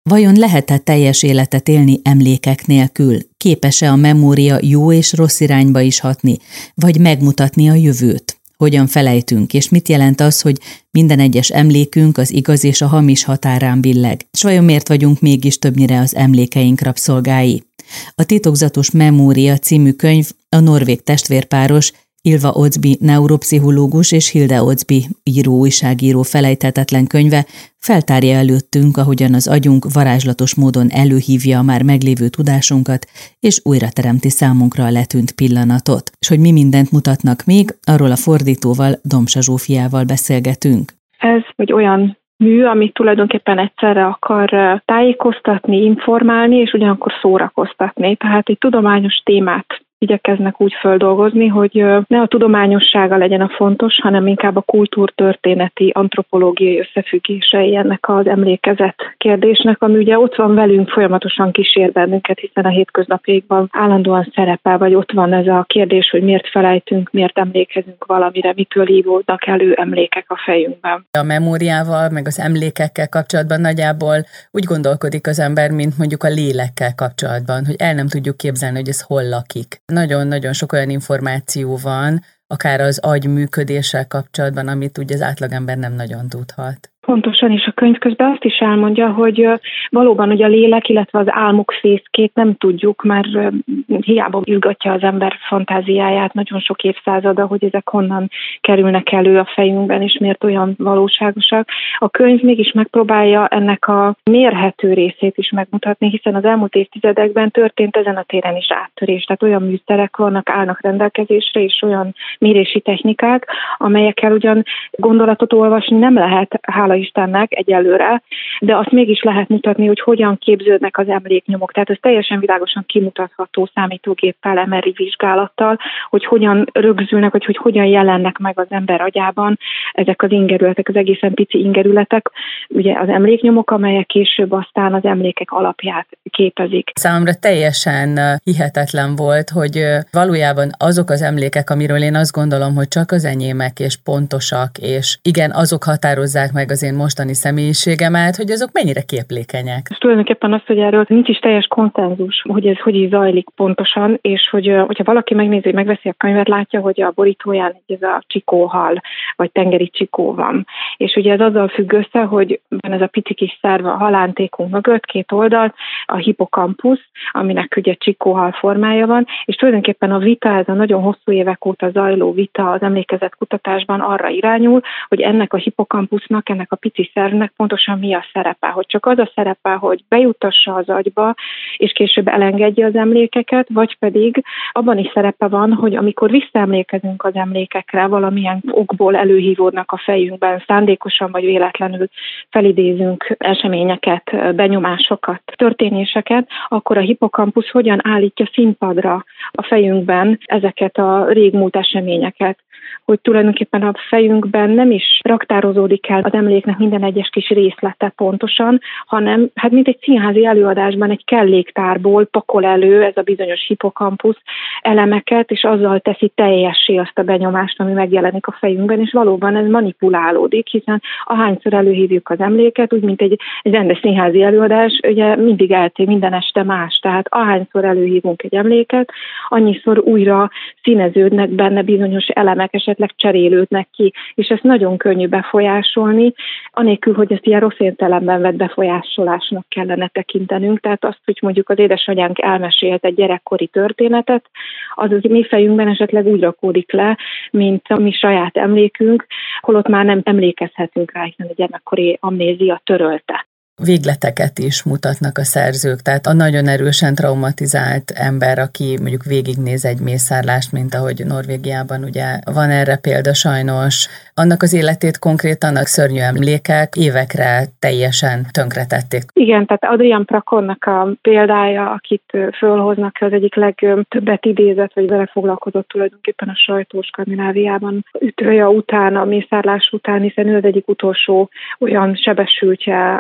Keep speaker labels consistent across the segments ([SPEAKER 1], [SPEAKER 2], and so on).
[SPEAKER 1] Vajon lehet-e teljes életet élni emlékek nélkül? Képes-e a memória jó és rossz irányba is hatni, vagy megmutatni a jövőt? Hogyan felejtünk, és mit jelent az, hogy minden egyes emlékünk az igaz és a hamis határán billeg? S vajon miért vagyunk mégis többnyire az emlékeink rabszolgái? A Titokzatos Memória című könyv a norvég testvérpáros Ylva Åsby neuropszichológus és Hilde Åsby újságíró felejthetetlen könyve feltárja előttünk, ahogyan az agyunk varázslatos módon előhívja a már meglévő tudásunkat, és újra teremti számunkra a letűnt pillanatot. És hogy mi mindent mutatnak még, arról a fordítóval, Domsa Zsófiával beszélgetünk.
[SPEAKER 2] Ez egy olyan mű, amit tulajdonképpen egyszerre akar tájékoztatni, informálni, és ugyanakkor szórakoztatni. Tehát egy tudományos témát igyekeznek úgy földolgozni, hogy ne a tudományossága legyen a fontos, hanem inkább a kultúrtörténeti, antropológiai összefüggései ennek az emlékezet kérdésnek, ami ugye ott van velünk, folyamatosan kísér bennünket, hiszen a hétköznapjaikban állandóan szerepel, vagy ott van ez a kérdés, hogy miért felejtünk, miért emlékezünk valamire, mitől ívódnak elő emlékek a fejünkben.
[SPEAKER 3] A memóriával, meg az emlékekkel kapcsolatban nagyjából úgy gondolkodik az ember, mint mondjuk a lélekkel kapcsolatban, hogy el nem tudjuk képzelni, hogy ez hol lakik. Nagyon-nagyon sok olyan információ van, akár az agy működéssel kapcsolatban, amit ugye az átlagember nem nagyon tudhat.
[SPEAKER 2] Pontosan, és a könyv közben azt is elmondja, hogy valóban ugye a lélek, illetve az álmok fészkét nem tudjuk, mert hiába izgatja az ember fantáziáját nagyon sok évszázada, hogy ezek honnan kerülnek elő a fejünkben, és miért olyan valóságosak. A könyv mégis megpróbálja ennek a mérhető részét is megmutatni, hiszen az elmúlt évtizedekben történt ezen a téren is áttörés. Tehát olyan műszerek állnak rendelkezésre, és olyan mérési technikák, amelyekkel ugyan gondolatot olvasni nem lehet, hála Istennek egyelőre, de azt mégis lehet mutatni, hogy hogyan képződnek az emléknyomok. Tehát ez teljesen világosan kimutatható számítógéppel, MRI vizsgálattal, hogy hogyan rögzülnek, hogy hogyan jelennek meg az ember agyában ezek az ingerületek, az egészen pici ingerületek, ugye az emléknyomok, amelyek később aztán az emlékek alapját képezik.
[SPEAKER 3] Számomra teljesen hihetetlen volt, hogy valójában azok az emlékek, amiről én azt gondolom, hogy csak az enyémek és pontosak, és igen, azok határozzák meg az én mostani személyiségemet, hogy azok mennyire képlékenyek.
[SPEAKER 2] Ez tulajdonképpen az, hogy erről nincs is teljes konszenzus, hogy ez hogy is zajlik pontosan, és hogyha valaki megnézi, megveszi a könyvet, látja, hogy a borítóján ez a csikóhal, vagy tengeri csikó van. És ugye ez azzal függ össze, hogy van ez a pici kis szerv a halántékunk mögött, két oldalt, a hippokampusz, aminek ugye csikóhal formája van, és tulajdonképpen a vita, ez a nagyon hosszú évek óta zajló vita az emlékezet kutatásban arra irányul, hogy ennek a hippokampusznak, ennek a pici szervnek pontosan mi a szerepe, hogy csak az a szerepe, hogy bejuttassa az agyba, és később elengedje az emlékeket, vagy pedig abban is szerepe van, hogy amikor visszaemlékezünk az emlékekre, valamilyen okból előhívódnak a fejünkben, szándékosan vagy véletlenül felidézünk eseményeket, benyomásokat, történéseket, akkor a hippokampusz hogyan állítja színpadra a fejünkben ezeket a régmúlt eseményeket, hogy tulajdonképpen a fejünkben nem is raktározódik el az emléknek minden egyes kis részlete pontosan, hanem hát mint egy színházi előadásban egy kelléktárból pakol elő ez a bizonyos hippokampusz elemeket, és azzal teszi teljessé azt a benyomást, ami megjelenik a fejünkben, és valóban ez manipulálódik, hiszen ahányszor előhívjuk az emléket, úgy mint egy rendes színházi előadás, ugye mindig eltér, minden este más, tehát ahányszor előhívunk egy emléket, annyiszor újra színeződnek benne bizonyos elemek, esetleg cserélődnek ki, és ezt nagyon könnyű befolyásolni, anélkül, hogy ezt ilyen rossz értelemben vett befolyásolásnak kellene tekintenünk. Tehát azt, hogy mondjuk az édesanyánk elmesélt egy gyerekkori történetet, az mi fejünkben esetleg úgy rakódik le, mint a mi saját emlékünk, holott már nem emlékezhetünk rá, hiszen a gyermekkori amnézia törölte.
[SPEAKER 3] Végleteket is mutatnak a szerzők, tehát a nagyon erősen traumatizált ember, aki mondjuk végignéz egy mészárlást, mint ahogy Norvégiában ugye van erre példa sajnos, annak az életét konkrétan a szörnyű emlékek évekre teljesen tönkretették.
[SPEAKER 2] Igen, tehát Adrián Prakonnak a példája, akit fölhoznak, az egyik legtöbbet idézett, vagy vele foglalkozott tulajdonképpen a sajtó Skandináviában ütője után, a mészárlás után, hiszen ő az egyik utolsó olyan sebesültje az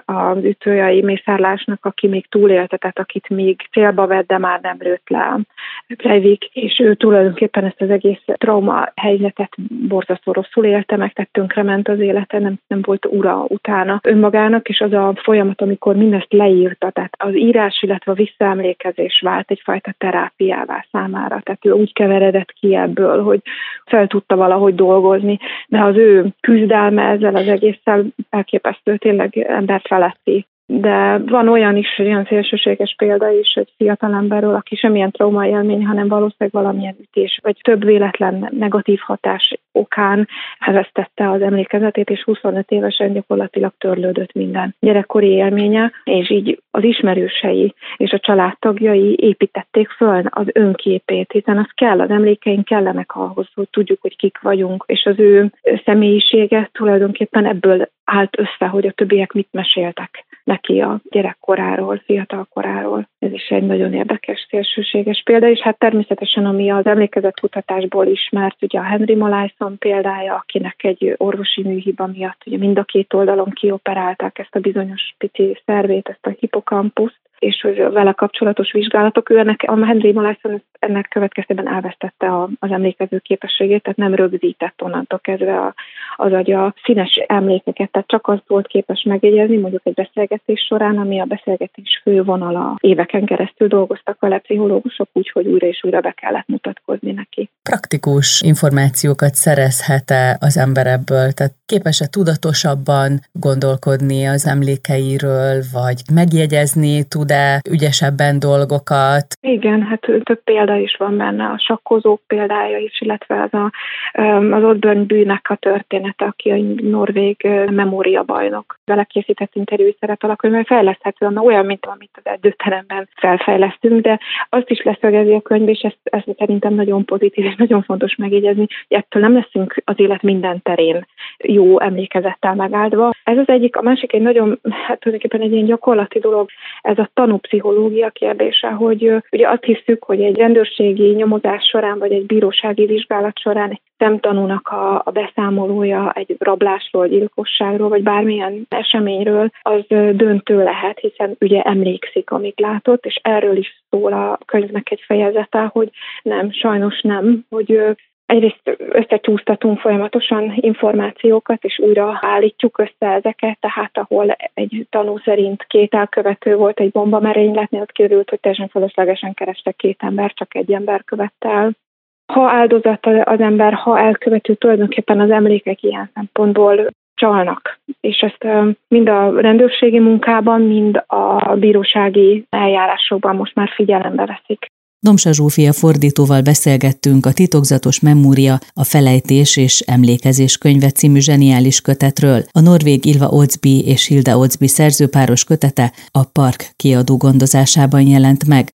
[SPEAKER 2] ütőjai mészárlásnak, aki még túlélte, tehát akit még célba vett, de már nem lőtt le Breivik, és ő tulajdonképpen ezt az egész trauma helyzetet borzasztó rosszul élte meg, tehát tönkrement az élete, nem volt ura utána önmagának, és az a folyamat, amikor mindezt leírta, tehát az írás, illetve a visszaemlékezés vált egyfajta terápiává számára, tehát ő úgy keveredett ki ebből, hogy fel tudta valahogy dolgozni, de az ő küzdelme ezzel az egésszel elképesztő, tényleg embert feletti. De van olyan is, olyan szélsőséges példa is egy fiatalemberről, aki semmilyen traumaélmény, hanem valószínűleg valamilyen ütés, vagy több véletlen negatív hatás okán elvesztette az emlékezetét, és 25 évesen gyakorlatilag törlődött minden gyerekkori élménye, és így az ismerősei és a családtagjai építették föl az önképét, hiszen az kell, az emlékeink kellenek ahhoz, hogy tudjuk, hogy kik vagyunk, és az ő személyisége tulajdonképpen ebből állt össze, hogy a többiek mit meséltek neki a gyerekkoráról, fiatalkoráról. Ez is egy nagyon érdekes, szélsőséges példa, és hát természetesen, ami az emlékezetkutatásból ismert, ugye a Henry Molaison példája, akinek egy orvosi műhiba miatt ugye mind a két oldalon kioperálták ezt a bizonyos pici szervét, ezt a hippocampust, és hogy vele kapcsolatos vizsgálatok, a Henry Molaison ennek következtében elvesztette az emlékező képességét, tehát nem rögzített onnantól kezdve az agya színes emlékeket, tehát csak azt volt képes megjegyezni, mondjuk egy beszélgetés során, ami a beszélgetés fővonala. Éveken keresztül dolgoztak vele pszichológusok, úgyhogy újra és újra be kellett mutatkozni neki.
[SPEAKER 3] Praktikus információkat szerezhet-e az ember ebből? Tehát képes-e tudatosabban gondolkodni az emlékeiről, vagy megjegyezni, tud-e ügyesebben dolgokat?
[SPEAKER 2] Igen, hát több példa is van benne, a sakkozók példája is, illetve az Oddbjörn Bűnek a története, aki a norvég memóriabajnok. Vele készített interjúi szerepalakkönyvben fejleszthető, olyan, mint amit az edzőteremben felfejlesztünk, de azt is leszögezi a könyv, és ezt szerintem nagyon pozitív és nagyon fontos megjegyezni, hogy ettől nem leszünk az élet minden terén jó emlékezettel megáldva. Ez az egyik, a másik egy nagyon, hát tulajdonképpen egy ilyen gyakorlati dolog, ez a tanúpszichológia kérdése, hogy ugye azt hiszük, hogy egy rendőrségi nyomozás során, vagy egy bírósági vizsgálat során egy szemtanúnak a beszámolója egy rablásról, gyilkosságról, vagy bármilyen eseményről, az döntő lehet, hiszen ugye emlékszik, amit látott, és erről is szól a könyvnek egy fejezete, hogy nem, sajnos nem, hogy egyrészt összecsúsztatunk folyamatosan információkat, és újra állítjuk össze ezeket, tehát ahol egy tanú szerint 2 elkövető volt egy bombamerényletnél, ott kiderült, hogy teljesen fölöslegesen kerestek 2 ember, csak egy ember követte el. Ha áldozat az ember, ha elkövető, tulajdonképpen az emlékek ilyen szempontból csalnak. És ezt mind a rendőrségi munkában, mind a bírósági eljárásokban most már figyelembe veszik.
[SPEAKER 1] Domsa Zsófia fordítóval beszélgettünk a Titokzatos memória, a felejtés és emlékezés könyve című zseniális kötetről. A norvég Ylva Oldsby és Hilda Oldsby szerzőpáros kötete a Park kiadó gondozásában jelent meg.